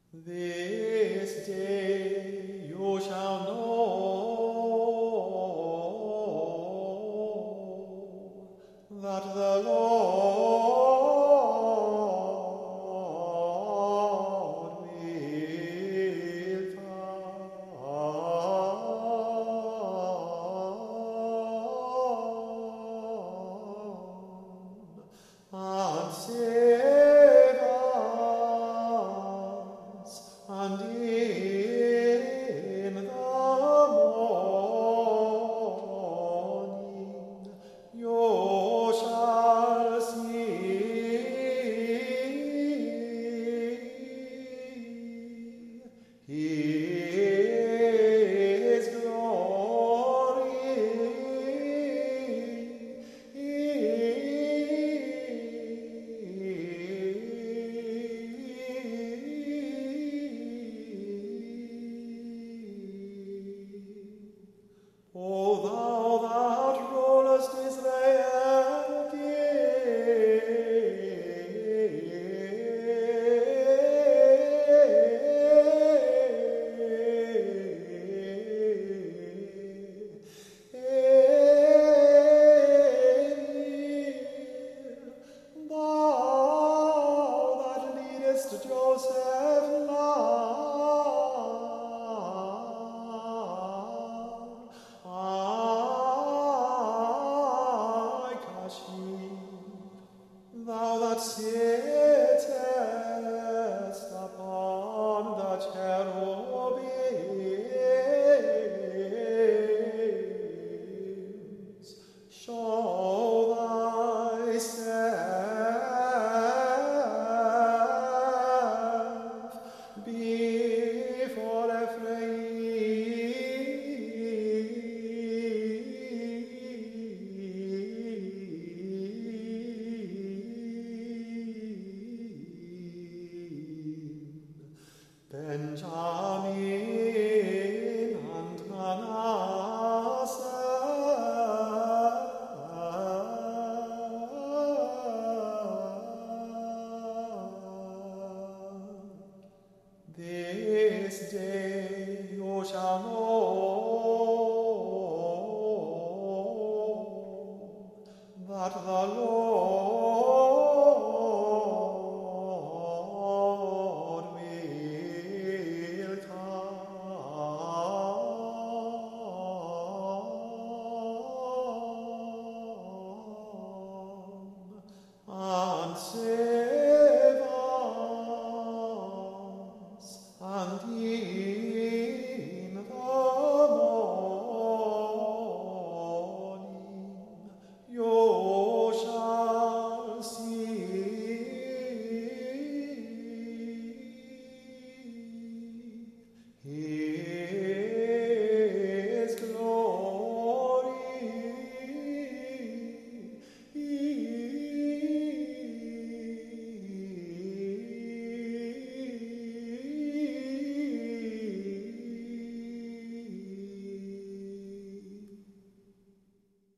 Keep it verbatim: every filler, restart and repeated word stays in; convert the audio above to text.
This day you shall know that the Lord will come and save us, and in the morning you shall see His O thou that rulest Israel, thou that leadest Joseph like a sheep, thou that sittest upon the cherubims, show thyself before Benjamin and Manasseh. This day